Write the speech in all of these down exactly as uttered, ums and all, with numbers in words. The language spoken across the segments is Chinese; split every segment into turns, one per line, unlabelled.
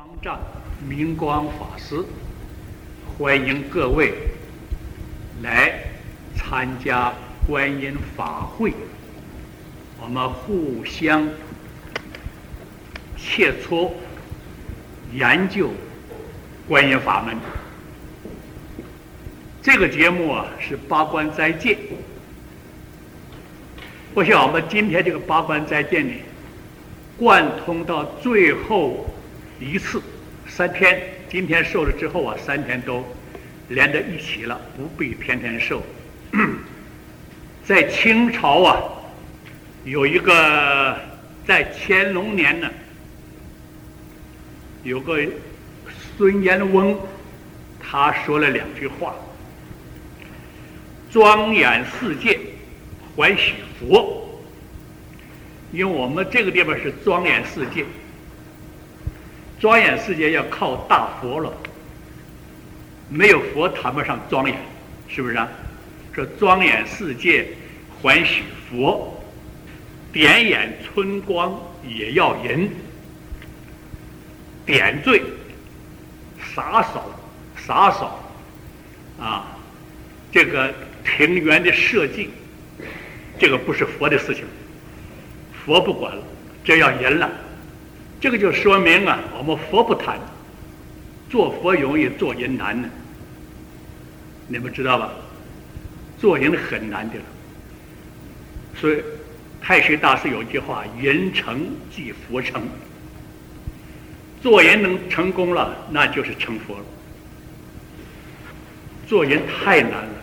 方丈明光法师，欢迎各位来参加观音法会，我们互相切磋研究观音法门。这个节目啊是八关斋戒，我想我们今天这个八关斋戒呢，贯通到最后一次三天，今天受了之后啊，三天都连在一起了，不必天天受。在清朝啊，有一个在乾隆年呢，有个孙延翁，他说了两句话：庄严世界，欢喜佛。因为我们这个地方是庄严世界，庄严世界要靠大佛了，没有佛谈不上庄严，是不是啊？说庄严世界欢喜佛，点眼春光也要人，点缀洒扫洒扫啊，这个庭园的设计，这个不是佛的事情，佛不管了，这要人了。这个就说明啊，我们佛不谈，做佛容易，做人难呢。你们知道吧？做人很难的了。所以太虚大师有一句话：人成即佛成。做人能成功了，那就是成佛了。做人太难了。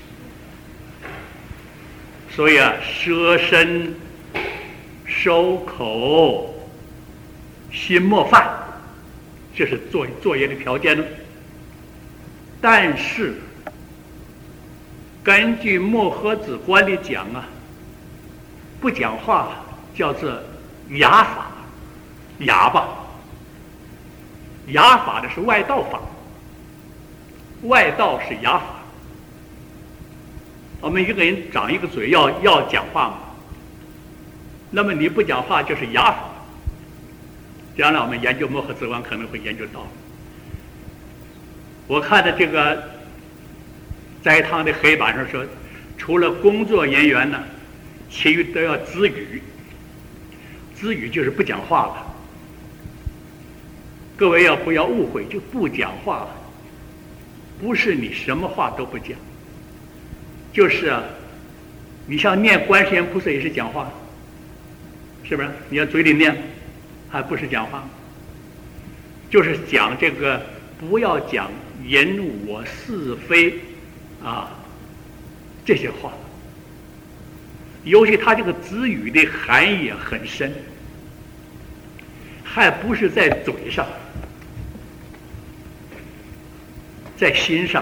所以啊，舍身收口心莫犯，这是做做人的条件呢。但是根据墨合子观里讲啊，不讲话叫做哑法，哑巴。哑法的是外道法，外道是哑法。我们一个人长一个嘴要要讲话嘛，那么你不讲话就是哑法。将来我们研究墨合子观可能会研究到。我看的这个斋堂的黑板上说，除了工作人员呢，其余都要知语。知语就是不讲话了。各位要不要误会，就不讲话了，不是你什么话都不讲，就是啊，你像念观世音菩萨也是讲话，是不是？你要嘴里念，还不是讲话，就是讲这个，不要讲人我是非啊这些话。尤其他这个知语的含义很深，还不是在嘴上，在心上。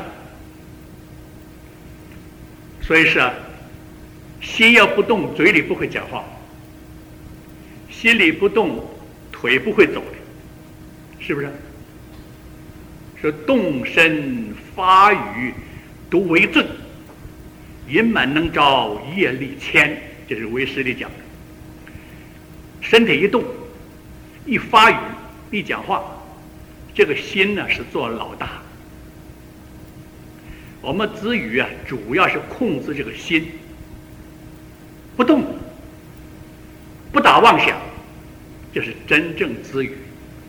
所以是啊，心要不动，嘴里不会讲话；心里不动，腿不会走的，是不是？说动身发语独为准，隐满能招业力牵，这是为师里讲的。身体一动，一发语，一讲话，这个心呢是做老大。我们知语啊，主要是控制这个心，不动，不打妄想，这是真正知语。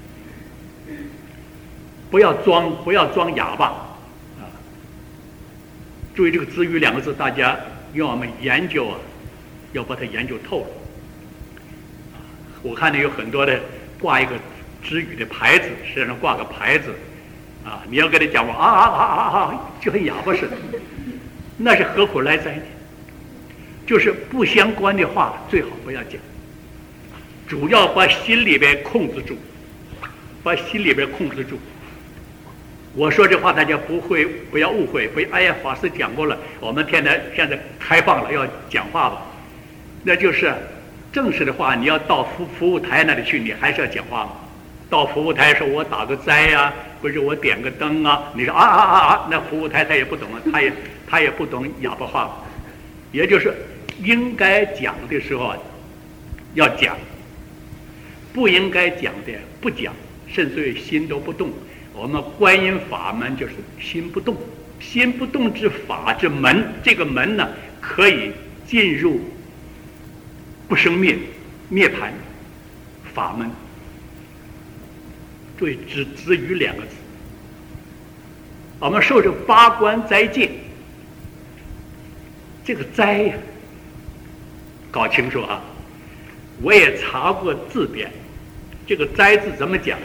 不要装，不要装哑巴啊！注意这个知语两个字，大家用我们研究啊，要把它研究透了。我看见有很多的挂一个知语的牌子，身上挂个牌子，啊，你要跟他讲话啊啊啊啊啊，就和哑巴似的，那是何苦来哉呢？就是不相关的话最好不要讲，主要把心里边控制住，把心里边控制住。我说这话大家不会，不要误会，不要哎呀，法师讲过了，我们现在现在开放了，要讲话吧，那就是正式的话，你要到服服务台那里去，你还是要讲话嘛。到服务台说我打个斋呀、啊，或者我点个灯啊，你说啊啊啊啊，那服务台他也不懂了，他也他也不懂哑巴话，也就是应该讲的时候要讲，不应该讲的不讲， 甚至于心都不动。我们观音法门就是心不动，心不动之法之门，这个门呢可以进入不生灭涅槃法门。注意只止于两个字。我们受这八关斋戒，这个斋呀，搞清楚啊！我也查过字典，这个斋字怎么讲呢？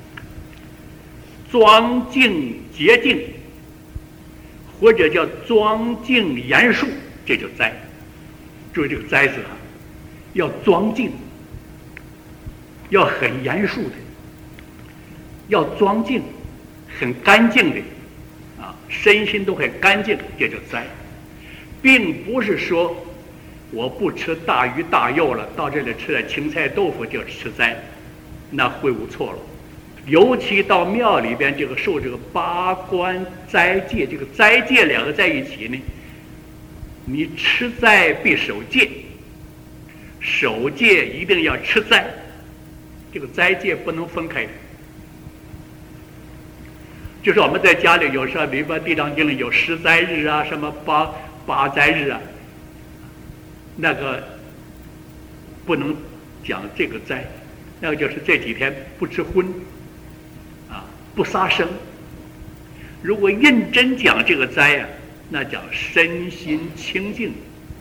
庄静洁净，或者叫庄静严肃，这就斋。注意这个斋字啊，要庄静，要很严肃的，要庄静，很干净的，啊，身心都很干净，这就斋。并不是说我不吃大鱼大肉了，到这里吃点青菜豆腐就吃斋，那会无错了。尤其到庙里边，这个受这个八关斋戒，这个斋戒两个在一起呢，你吃斋必守戒，守戒一定要吃斋，这个斋戒不能分开。就是我们在家里有时候，比如说《地藏经》里有十斋日啊，什么八八斋日啊，那个不能讲这个斋，那个就是这几天不吃荤。不杀生。如果认真讲这个斋啊，那讲身心清净、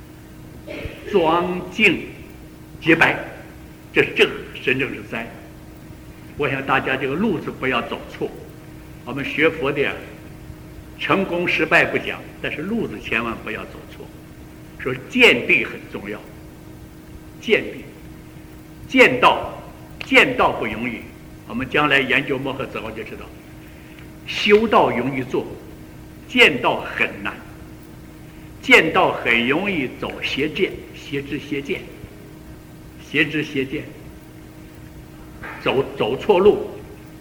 庄静、洁白，这是这个真正的斋。我想大家这个路子不要走错。我们学佛的呀，成功失败不讲，但是路子千万不要走错。说见地很重要，见地、见道，见道不容易。我们将来研究摩诃子我就知道，修道容易做，见道很难。见道很容易走邪见，邪知邪见，邪知邪见，走走错路。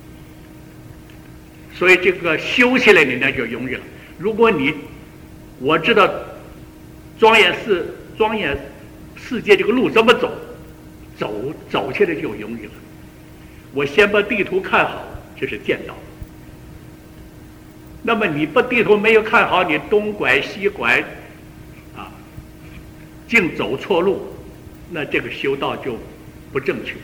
所以这个修起来你那就容易了。如果你我知道庄严世庄严世界这个路怎么走，走走起来就容易了。我先把地图看好，这是见道。那么你把地图没有看好，你东拐西拐，啊，净走错路，那这个修道就不正确。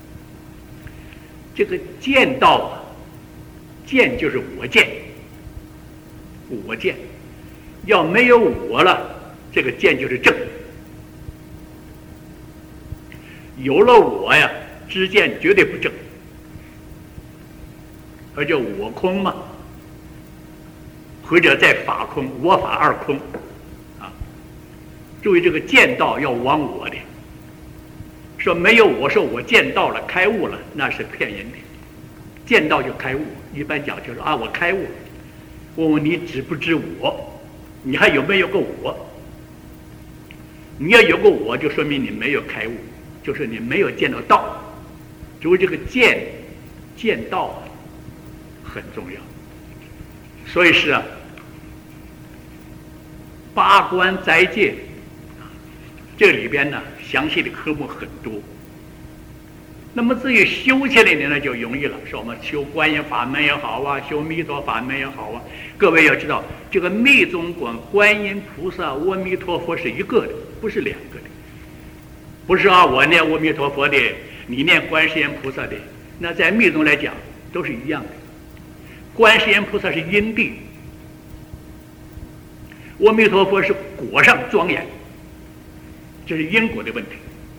这个见道啊，见就是我见，我见，要没有我了，这个见就是正。有了我呀，知见绝对不正。而叫我空嘛，或者在法空，我法二空，啊，注意这个见道要忘我的，说没有我说我见道了开悟了，那是骗人的。见道就开悟，一般讲就是啊我开悟，问问你知不知我，你还有没有个我？你要有个我，就说明你没有开悟，就是你没有见到道。注意这个见见道很重要，所以是啊，八关斋戒这里边呢详细的科目很多。那么至于修起来呢就容易了，说我们修观音法门也好啊，修弥陀法门也好啊，各位要知道这个密宗观观音菩萨阿弥陀佛是一个的，不是两个的。不是啊我念阿弥陀佛的，你念观世音菩萨的，那在密宗来讲都是一样的。观世音菩萨是因地，阿弥陀佛是果上庄严，这是因果的问题。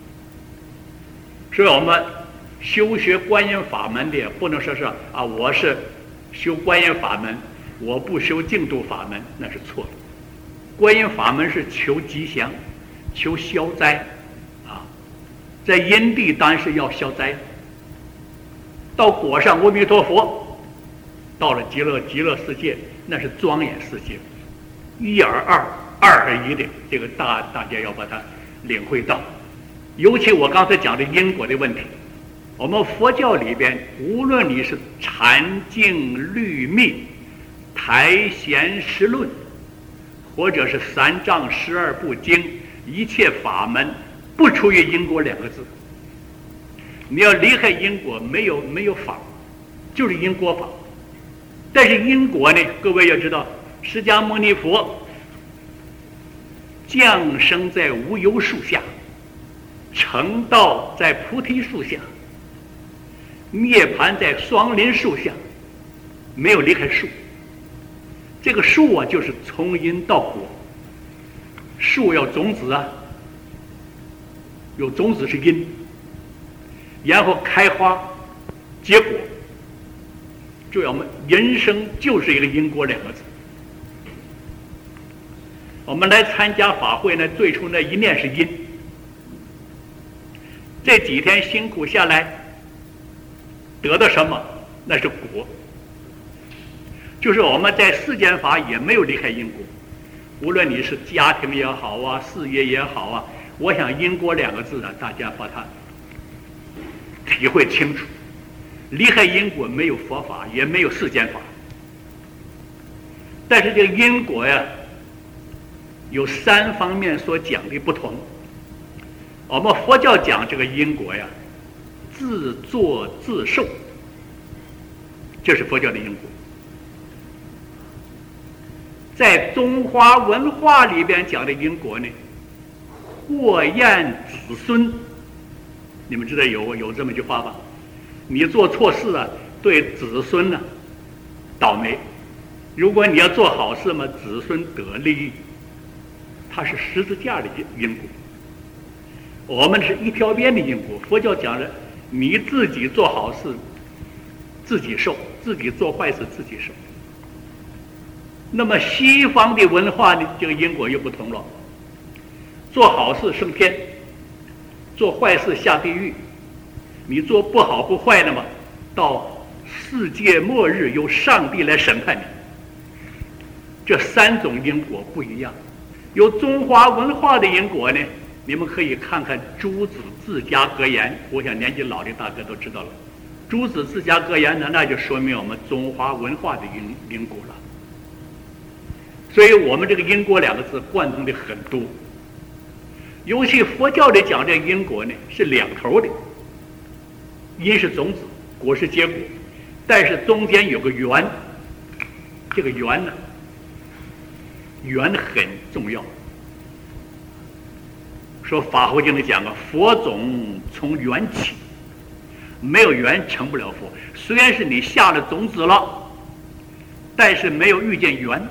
所以我们修学观音法门的不能说是啊我是修观音法门，我不修净土法门，那是错的。观音法门是求吉祥，求消灾啊，在因地当然是要消灾，到果上阿弥陀佛，到了极乐极乐世界，那是庄严世界，一而二，二而一的，这个大大家要把它领会到。尤其我刚才讲的因果的问题，我们佛教里边，无论你是禅净律密、台贤十论，或者是三藏十二部经，一切法门不出于因果两个字。你要离开因果，没有没有法， 就是因果法。但是因果呢，各位要知道，释迦牟尼佛降生在无忧树下，成道在菩提树下，涅槃在双林树下，没有离开树。这个树啊，就是从因到果。树要种子啊，有种子是因，然后开花结果。就要我们人生就是一个因果两个字。我们来参加法会呢，最初那一念是因，这几天辛苦下来得到什么，那是果。就是我们在世间法也没有离开因果，无论你是家庭也好啊，事业也好啊，我想因果两个字啊，大家把它体会清楚。离开因果没有佛法，也没有世间法。但是这个因果呀，有三方面所讲的不同。我们佛教讲这个因果呀，自作自受，这是佛教的因果。在中华文化里边讲的因果呢，祸延子孙。你们知道有有这么一句话吧？你做错事啊，对子孙呢、啊、倒霉；如果你要做好事嘛，子孙得利益。它是十字架的因果，我们是一条边的因果。佛教讲了，你自己做好事自己受，自己做坏事自己受。那么西方的文化呢，这个因果又不同了。做好事升天，做坏事下地狱。你做不好不坏的嘛，到世界末日由上帝来审判你。这三种因果不一样。有中华文化的因果呢，你们可以看看朱子治家格言，我想年纪老的大哥都知道了。朱子治家格言呢，那就说明我们中华文化的因因果了。所以我们这个因果两个字贯通的很多。尤其佛教里讲这因果呢，是两头的。因是种子，果是结果，但是中间有个缘，这个缘呢，缘很重要。说法华经里讲啊，佛种从缘起，没有缘成不了佛。虽然是你下了种子了，但是没有遇见缘。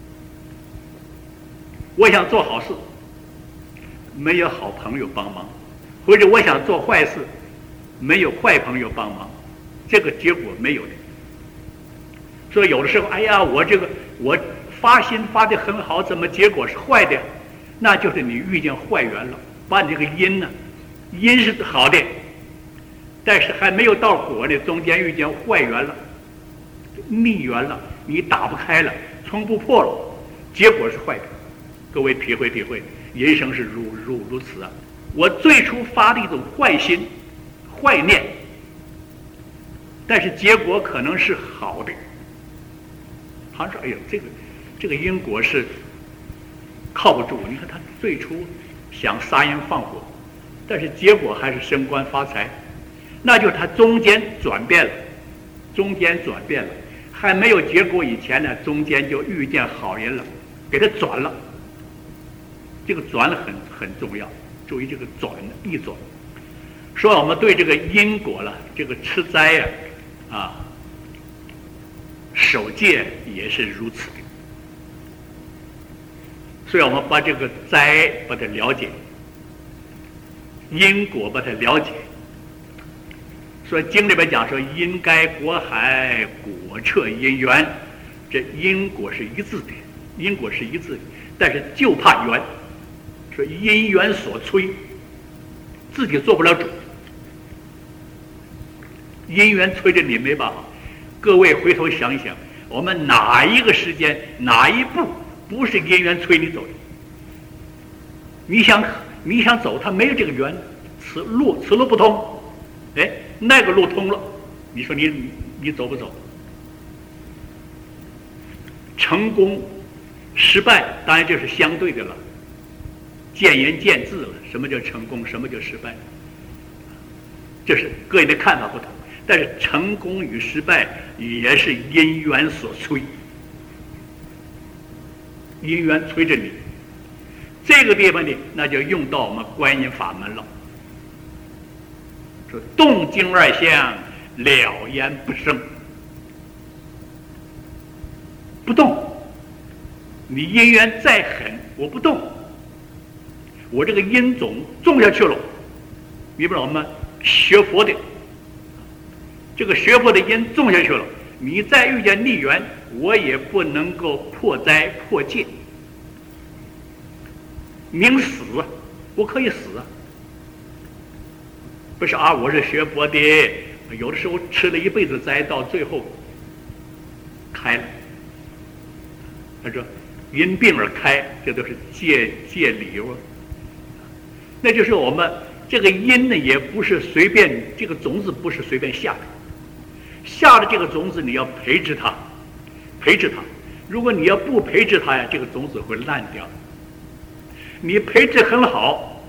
我想做好事，没有好朋友帮忙，或者我想做坏事，没有坏朋友帮忙，这个结果没有的。所以有的时候，哎呀，我这个我发心发得很好，怎么结果是坏的？那就是你遇见坏缘了，把你这个因呢，因是好的，但是还没有到果呢，中间遇见坏缘了，逆缘了，你打不开了，冲不破了，结果是坏的。各位体会体会，人生是如如如此啊！我最初发的一种坏心、坏念，但是结果可能是好的。他说：“哎呦，这个这个因果是靠不住。你看他最初想杀人放火，但是结果还是升官发财，那就是他中间转变了，中间转变了，还没有结果以前呢，中间就遇见好人了，给他转了。这个转了很很重要，注意这个转一转。说我们对这个因果了，这个吃斋呀、啊，啊，守戒也是如此的。所以我们把这个斋把它了解，因果把它了解。所以经里边讲说，因该果海，果彻因缘，这因果是一致的，因果是一致的，但是就怕缘。说因缘所催，自己做不了主，因缘催着你没办法。各位回头想一想，我们哪一个时间哪一步不是因缘催你走的？你想你想走，他没有这个缘，此路此路不通，哎，那个路通了，你说你你你走不走？成功失败当然这是相对的了，见仁见智了。什么叫成功，什么叫失败，这是个人的看法不同。 但是成功与失败也是因缘所催，因缘催着你。这个地方呢，那就用到我们观音法门了。说动静二相，了焉不生，不动。你因缘再狠，我不动，我这个因种种下去了。你不知道我们学佛的，这个学佛的因种下去了，你再遇见逆缘，我也不能够破灾破戒。明死，我可以死啊，不是啊，我是学佛的，有的时候吃了一辈子灾，到最后开了。他说因病而开，这都是戒戒理由。那就是我们这个因呢，也不是随便，这个种子不是随便下的，下的这个种子你要培植它，培植它。如果你要不培植它呀，这个种子会烂掉。你培植很好，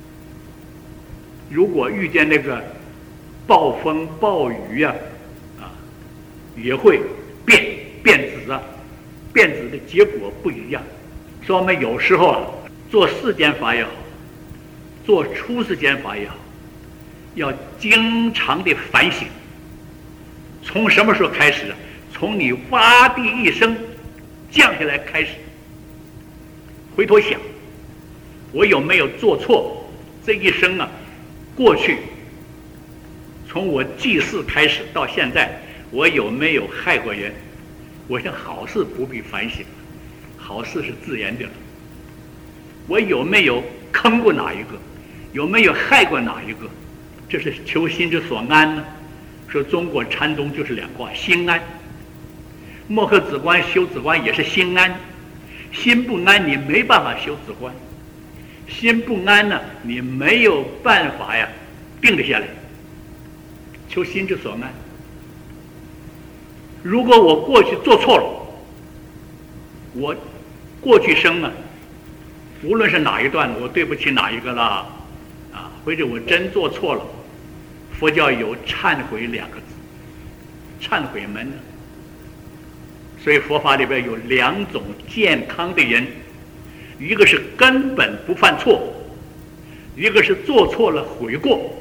如果遇见那个暴风暴雨呀、啊，啊，也会变变质啊。变质的结果不一样，所以我们有时候啊，做世间法也好，做出世间法也好，要经常的反省。从什么时候开始？从你挖地一声降下来开始，回头想，我有没有做错？这一生啊，过去从我祭祀开始到现在，我有没有害过人？我想好事不必反省，好事是自然的了。我有没有坑过哪一个？有没有害过哪一个？这是求心之所安呢。说中国禅宗就是两卦，心安。墨克止观修止观也是心安，心不安你没办法修止观，心不安呢，你没有办法呀定得下来。求心之所安。如果我过去做错了，我过去生啊，无论是哪一段，我对不起哪一个了啊，或者我真做错了，佛教有忏悔两个字，忏悔门呢。所以佛法里边有两种健康的人，一个是根本不犯错，一个是做错了悔过，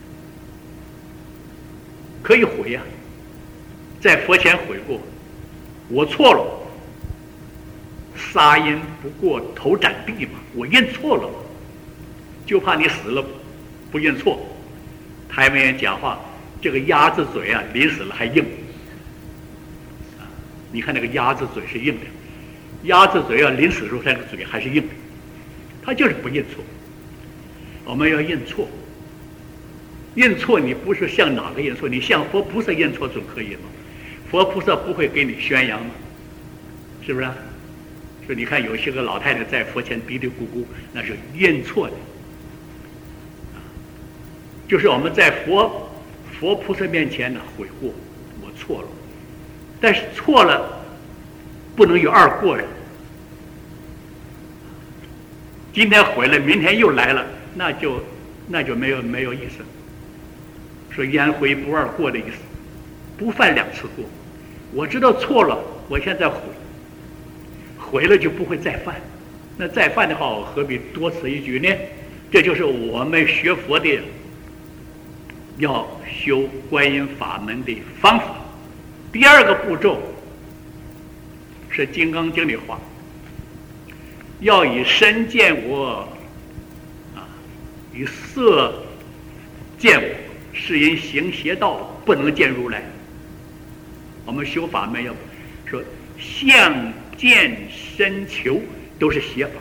可以悔呀、啊。在佛前悔过，我错了，杀因不过头斩地嘛，我认错了，就怕你死了不认错。台湾人讲话，这个鸭子嘴啊，临死了还硬啊！你看那个鸭子嘴是硬的，鸭子嘴要临死的时候，它那个嘴还是硬的，它就是不认错。我们要认错，认错你不是向哪个认错，你向佛菩萨认错总可以吗？佛菩萨不会给你宣扬吗？是不是、啊？说你看有些个老太太在佛前嘀嘀咕咕，那是认错的。就是我们在佛佛菩萨面前呢悔过，我错了，但是错了不能有二过呀。今天悔了，明天又来了，那就那就没有没有意思。说烟灰不二过的意思，不犯两次过。我知道错了，我现在悔，悔了就不会再犯。那再犯的话，我何必多此一举呢？这就是我们学佛的要修观音法门的方法。第二个步骤是《金刚经》的话，要以身见我，啊，以色见我，是因行邪道，不能见如来。我们修法门要说相见身求都是邪法，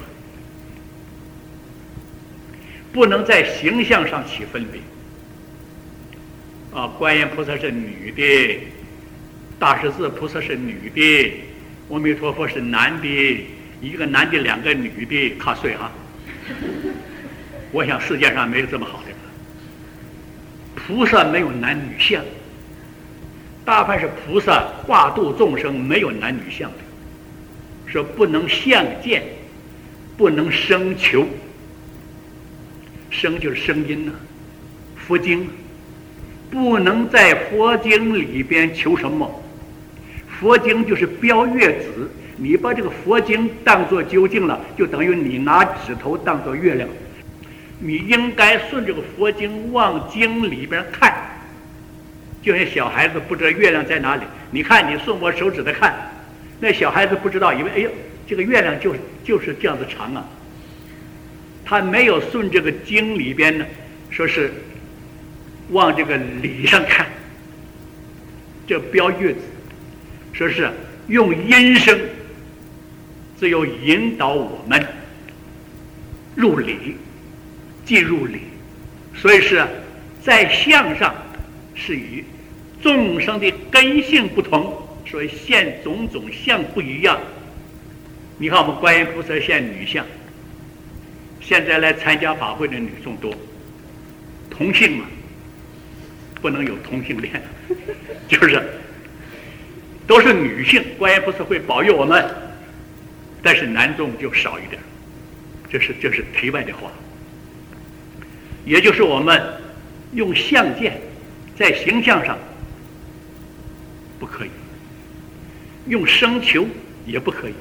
不能在形象上起分别。啊，观音菩萨是女的，大势至菩萨是女的，阿弥陀佛是男的，一个男的两个女的，卡碎哈。我想世界上没有这么好的，菩萨没有男女相，大半是菩萨化度众生，没有男女相的。说不能相见，不能生求。生就是声音呐、啊，佛经不能在佛经里边求什么。佛经就是标月子，你把这个佛经当作究竟了，就等于你拿指头当作月亮。你应该顺这个佛经往经里边看，就像小孩子不知道月亮在哪里，你看你顺我手指的看，那小孩子不知道，以为哎呦这个月亮就是就是这样子长啊，他没有顺这个经里边呢，说是往这个理上看，这标月子，说是用音声，只有引导我们入理，进入理，所以是在相上是与众生的根性不同，所以现种种相不一样。你看我们观音菩萨现女相，现在来参加法会的女众多，同性嘛，不能有同性恋，就是都是女性，观音菩萨会保佑我们，但是男众就少一点，这是这是题外的话。也就是我们用相见，在形象上不可以，用声求也不可以。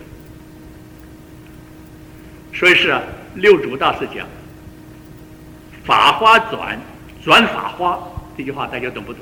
所以是啊，六祖大师讲法花转，转法花，这句话大家懂不懂？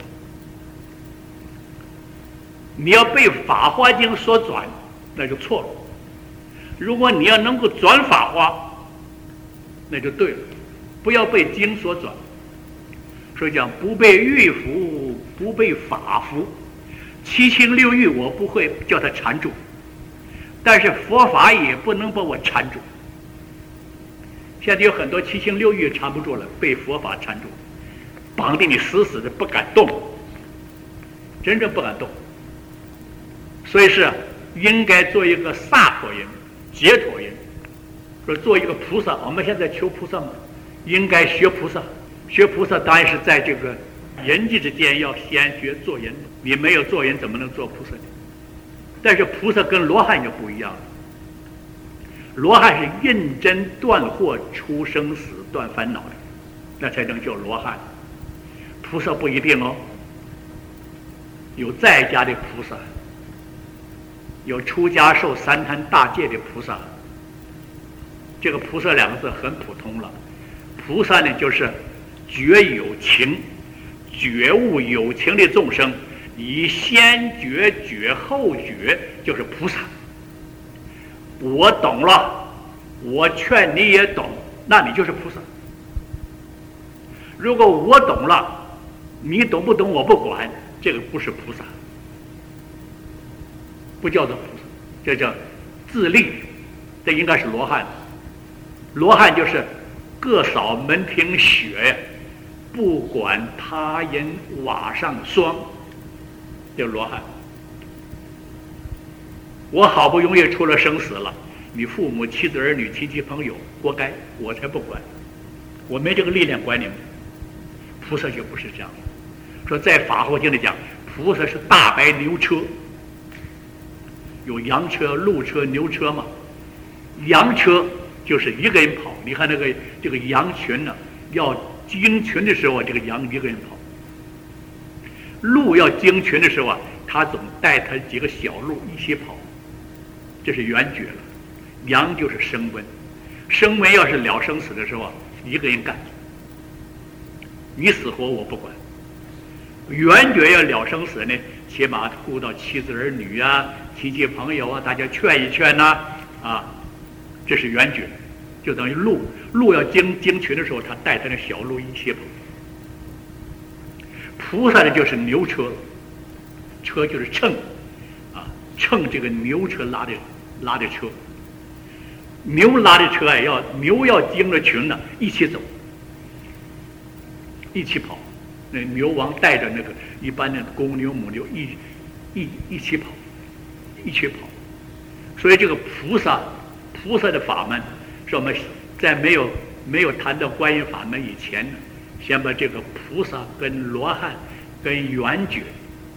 你要被法华经所转，那就错了。如果你要能够转法华，那就对了，不要被经所转。所以讲不被欲服，不被法服，七情六欲我不会叫它缠住，但是佛法也不能把我缠住。现在有很多七情六欲缠不住了，被佛法缠住，绑定你死死的不敢动，真正不敢动。所以是应该做一个萨陀人、解脱人，说做一个菩萨。我们现在求菩萨嘛，应该学菩萨。学菩萨当然是在这个人际之间要先学做人，你没有做人怎么能做菩萨呢？但是菩萨跟罗汉就不一样了，罗汉是认真断惑、出生死、断烦恼的，那才能叫罗汉。菩萨不一定哦，有在家的菩萨，有出家受三坛大戒的菩萨。这个菩萨两个字很普通了，菩萨呢就是觉有情，觉悟有情的众生，以先觉觉后觉，就是菩萨。我懂了，我劝你也懂，那你就是菩萨。如果我懂了，你懂不懂我不管，这个不是菩萨，不叫做菩萨，这叫自立，这应该是罗汉。罗汉就是各扫门庭雪呀，不管他人瓦上霜，叫罗汉。我好不容易出了生死了，你父母、妻子、儿女、亲戚朋友活该，我才不管，我没这个力量管你们。菩萨就不是这样的，说在法华经里讲，菩萨是大白牛车，有羊车、鹿车、牛车嘛。羊车就是一个人跑，你看那个这个羊群呢、啊，要经群的时候，这个羊一个人跑；鹿要经群的时候啊，他总带他几个小鹿一起跑，这是圆觉了。羊就是声闻，声闻要是了生死的时候啊，一个人干，你死活我不管。圆觉要了生死呢，起码顾到妻子儿女啊、亲戚朋友啊，大家劝一劝呐、啊，啊，这是圆觉，就等于鹿。鹿要经经群的时候，他带他的小鹿一起跑。菩萨的就是牛车，车就是乘，啊，乘这个牛车拉的拉的车。牛拉的车要牛要经着群呢，一起走，一起跑。那牛王带着那个一般的公牛母牛一一一起跑，一起跑。所以这个菩萨菩萨的法门，是我们在没有没有谈到观音法门以前呢，先把这个菩萨跟罗汉跟圆觉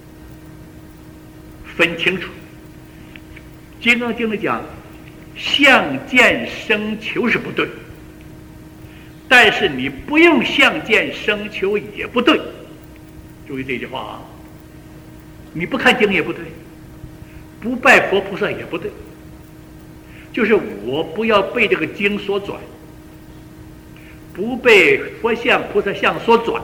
分清楚。金刚经里讲，相见生求是不对，但是你不用相见生求也不对， 注意这句话啊！你不看经也不对，不拜佛菩萨也不对，就是我不要被这个经所转，不被佛像菩萨像所转。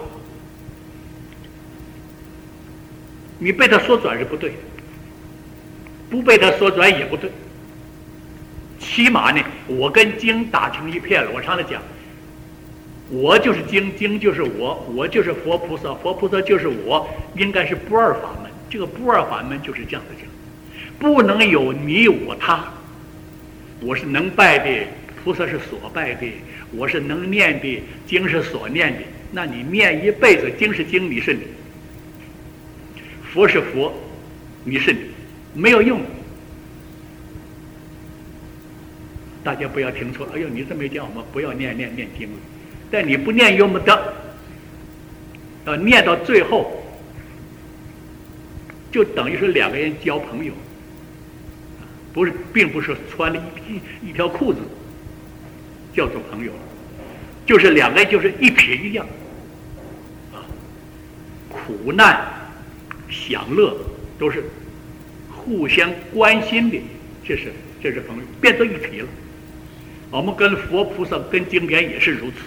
你被他所转是不对的，不被他所转也不对。起码呢，我跟经打成一片了。我常常讲，我就是经，经就是我，我就是佛菩萨，佛菩萨就是我，应该是不二法门。这个不二法门就是这样的讲，不能有你我他。我是能拜的，菩萨是所拜的；我是能念的，经是所念的。那你念一辈子，经是经，你是你；佛是佛，你是你，没有用。大家不要听错了，哎呦，你这没叫我们不要念念念经了，但你不念又没得，呃，念到最后，就等于是两个人交朋友，不是，并不是穿了一一一条裤子叫做朋友，就是两个人就是一撇一样，啊，苦难、享乐都是互相关心的，这是这是朋友，变成一体了。我们跟佛菩萨、跟经典也是如此。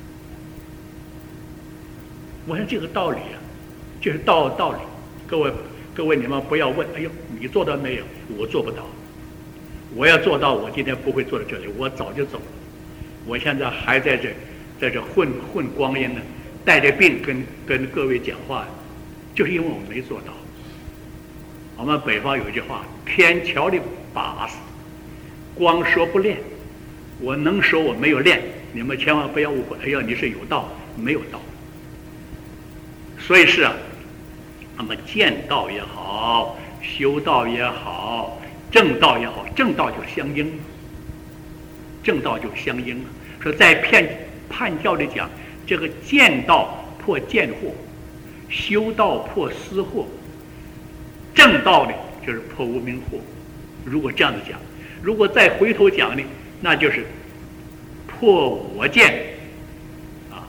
我想这个道理啊，这是道道理。各位各位，你们不要问，哎呦，你做到没有？我做不到。我要做到，我今天不会坐在这里，我早就走了。我现在还在这，在这混混光阴呢，带着病跟跟各位讲话，就是因为我没做到。我们北方有一句话：天桥的把式，光说不练。我能说我没有练，你们千万不要误会。哎呀，你是有道，没有道。所以是啊，那么见道也好，修道也好，正道也好，正道就相应，正道就相应了。说在判判教里讲，这个见道破见惑，修道破私惑，正道呢就是破无明惑。如果这样子讲，如果再回头讲呢，那就是破我见啊，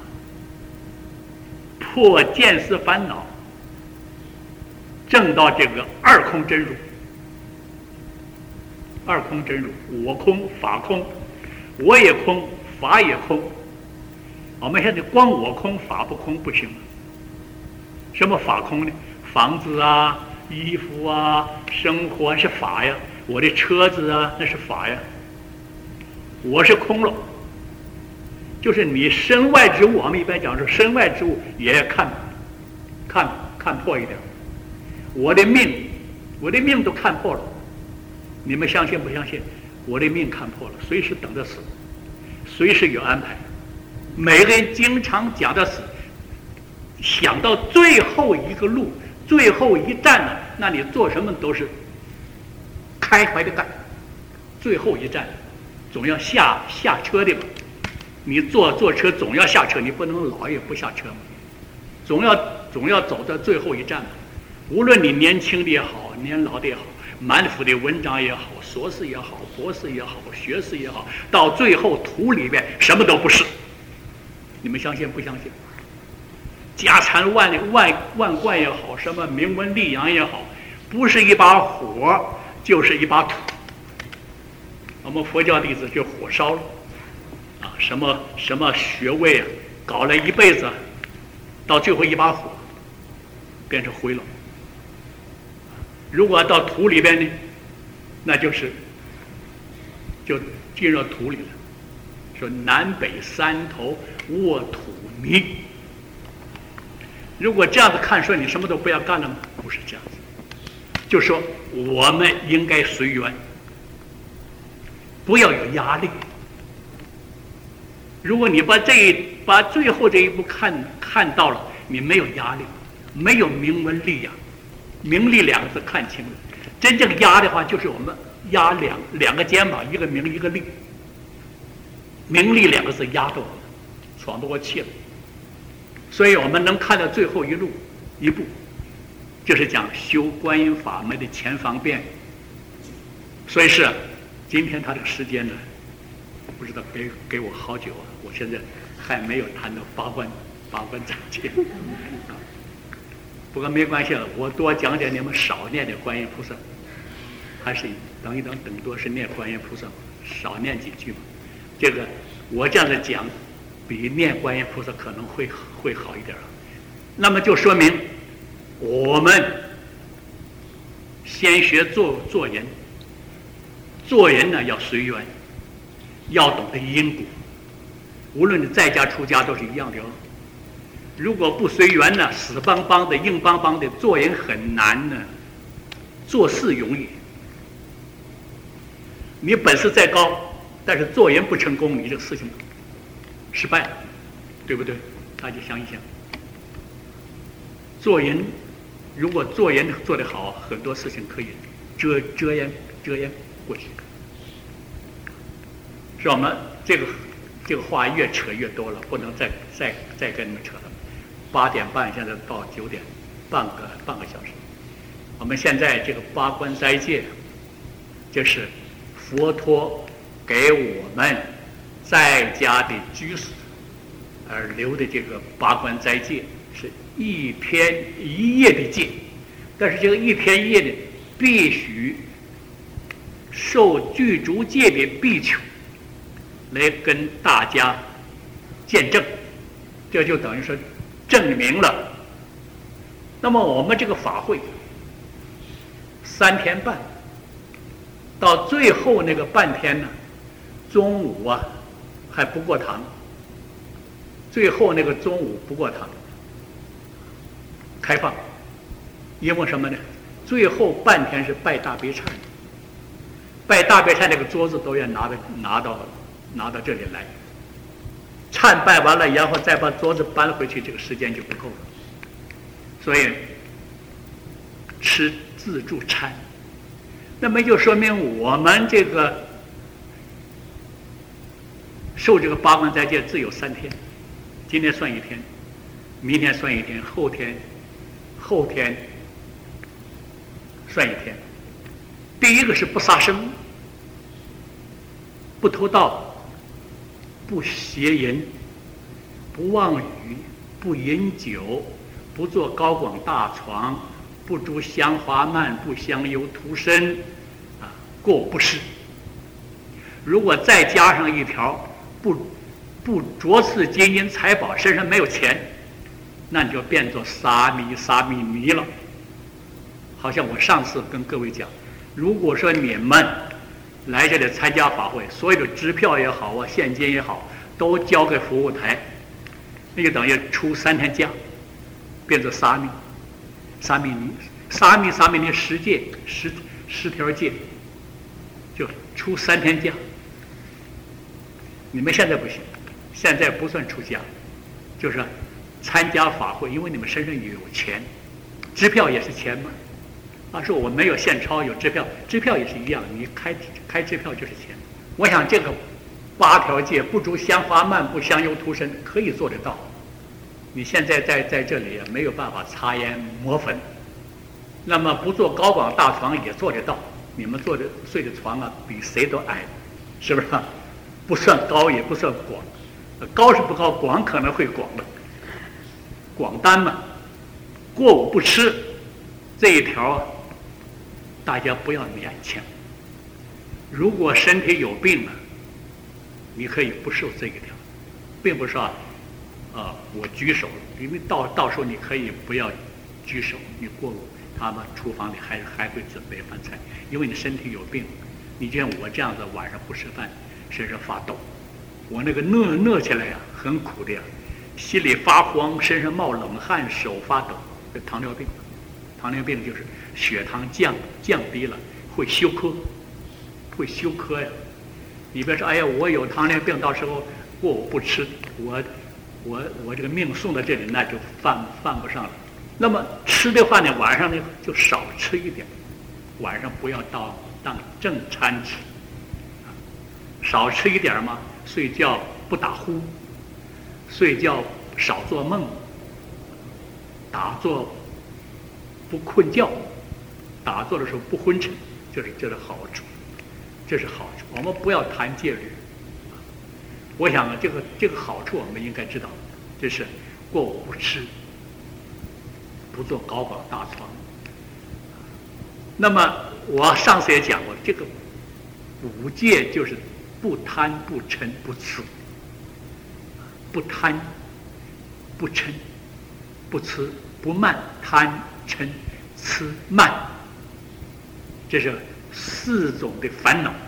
破见思烦恼，证到这个二空真如。二空真如，我空法空，我也空法也空。我们现在光我空法不空不行。什么法空呢？房子啊，衣服啊，生活是法呀。我的车子啊，那是法呀。我是空了，就是你身外之物，我们一般讲说身外之物也要看看看破一点。我的命，我的命都看破了，你们相信不相信？我的命看破了，随时等着死，随时有安排。每个人经常讲的死，想到最后一个路，最后一站了，那你做什么都是开怀的干。最后一站总要下下车的嘛，你坐坐车总要下车，你不能老也不下车嘛，总要总要走到最后一站嘛。无论你年轻的也好，年老的也好，满腹的文章也好，硕士也好，博士也好，学士也好，到最后土里面什么都不是。你们相信不相信？家产万万万贯也好，什么名闻利养也好，不是一把火就是一把土。我们佛教弟子就火烧了啊，什么什么学位啊，搞了一辈子，到最后一把火变成灰了。如果到土里边呢，那就是就进入土里了。说南北三头卧土泥。如果这样子看，说你什么都不要干了吗？不是这样子，就说我们应该随缘。不要有压力。如果你把这一把最后这一步看看到了，你没有压力，没有名闻利养，名利两个字看清了。真正压的话，就是我们压两两个肩膀，一个名一个利。名利两个字压着我们，喘不过气了。所以我们能看到最后一路一步，就是讲修观音法门的前方便。所以是。今天他这个时间呢，不知道给给我好久啊，我现在还没有谈到八关八关斩将。 不过没关系了，我多讲点你们少念点观音菩萨，还是等一等，等多是念观音菩萨，少念几句嘛。这个我这样子讲，比念观音菩萨可能会会好一点。那么就说明我们先学做做人，做人呢要随缘，要懂得因果。无论你在家出家都是一样的哦。如果不随缘呢，死邦邦的、硬邦邦的，做人很难呢，做事容易。你本事再高，但是做人不成功，你这个事情失败了，对不对？大家想一想，做人如果做人做得好，很多事情可以遮遮掩遮掩过去。是我们这个这个话越扯越多了，不能再再再跟你们扯了。八点半现在到九点，半个半个小时。我们现在这个八关斋戒，就是佛陀给我们在家的居士而留的这个八关斋戒，是一天一夜的戒。但是这个一天一夜的必须受具足戒的比丘来跟大家见证，这就等于说证明了。那么我们这个法会三天半，到最后那个半天呢，中午啊还不过堂，最后那个中午不过堂，开放。因为什么呢？最后半天是拜大悲忏，拜大悲忏那个桌子都要拿到拿到拿到这里来。忏拜完了，然后再把桌子搬回去，这个时间就不够了。所以吃自助餐，那么就说明我们这个受这个八关斋戒只有三天，今天算一天，明天算一天，后天后天算一天。第一个是不杀生，不偷盗，不邪淫，不妄语，不饮酒，不做高广大床，不筑香花蔓，不香油涂身，啊，过不失。如果再加上一条，不不着次金银财宝，身上没有钱，那你就变作沙弥沙弥尼了。好像我上次跟各位讲，如果说你们来这里参加法会，所有的支票也好啊，现金也好，都交给服务台，那就等于出三天假，变作沙弥沙弥尼。沙弥沙弥尼十戒十十条戒，就出三天假。你们现在不行，现在不算出家，就是参加法会，因为你们身上也有钱，支票也是钱嘛。啊，说我没有现钞，有支票，支票也是一样，你开开支票就是钱。我想这个八条戒，不筑香花蔓，不香油涂身，可以做得到。你现在在在这里没有办法擦烟抹粉，那么不做高广大床也做得到。你们坐的睡的床啊，比谁都矮，是不是？不算高也不算广，高是不高，广可能会广的。广单嘛，过午不吃这一条，大家不要勉强。如果身体有病了，你可以不受这一条，并不是说啊，呃，我举手，因为到到时候你可以不要举手，你过午他们厨房里还还会准备饭菜，因为你身体有病，你就像我这样子晚上不吃饭，身上发抖，我那个热热起来呀、啊，很苦的呀，心里发慌，身上冒冷汗，手发抖，这糖尿病。糖尿病就是血糖降降低了，会休克，会休克呀。你别说，哎呀，我有糖尿病，到时候过午不吃，我我我这个命送到这里，那就犯犯不上了。那么吃的话呢，晚上呢就少吃一点，晚上不要当当正餐吃，少吃一点嘛。睡觉不打呼，睡觉少做梦，打坐不困觉，打坐的时候不昏沉，这是这是好处，这是好处。我们不要谈戒律，我想啊，这个这个好处我们应该知道，就是过午不吃， 不做高广大床。那么我上次也讲过，这个五戒就是不贪不嗔不痴，不贪不嗔不痴不慢，贪嗔痴慢，这是四种的烦恼，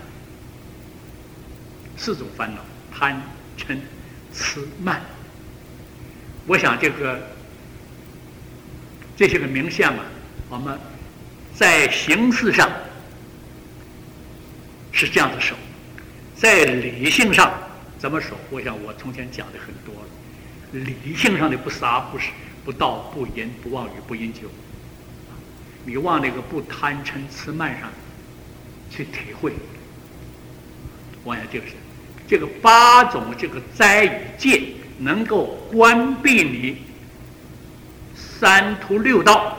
四种烦恼，贪嗔痴慢。我想这个这些个名相啊，我们在形式上是这样子守，在理性上怎么守？我想我从前讲的很多了。理性上的不杀不是不盗不淫不妄语不饮酒，你往那个不贪嗔痴慢上去体会。我想这个是这个八种这个斋与戒能够关闭你三途六道。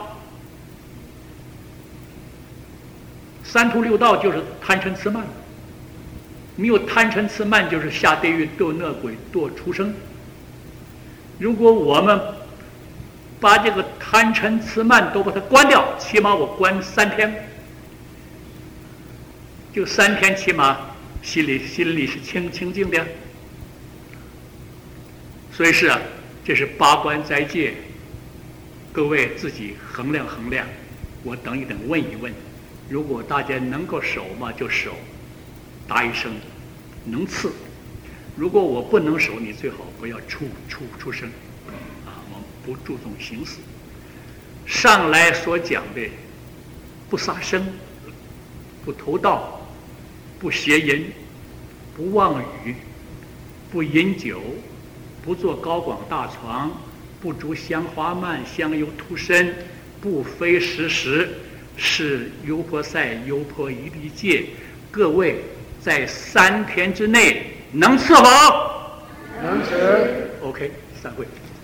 三途六道就是贪嗔痴慢，没有贪嗔痴慢就是下地狱堕恶鬼堕畜生。如果我们把这个贪嗔痴慢都把它关掉，起码我关三天，就三天起码心里心里是清清净的。所以是啊，这是八关斋戒，各位自己衡量衡量。我等一等问一问，如果大家能够守嘛就守，答一声能次。如果我不能守，你最好不要出出出声啊！我们不注重形式。上来所讲的，不杀生，不偷盗，不邪淫，不妄语，不饮酒，不坐高广大床，不逐香花蔓，香油涂身，不非时时，是优婆塞优婆夷利戒。各位在三天之内能吃否？
能吃。
OK， 散会。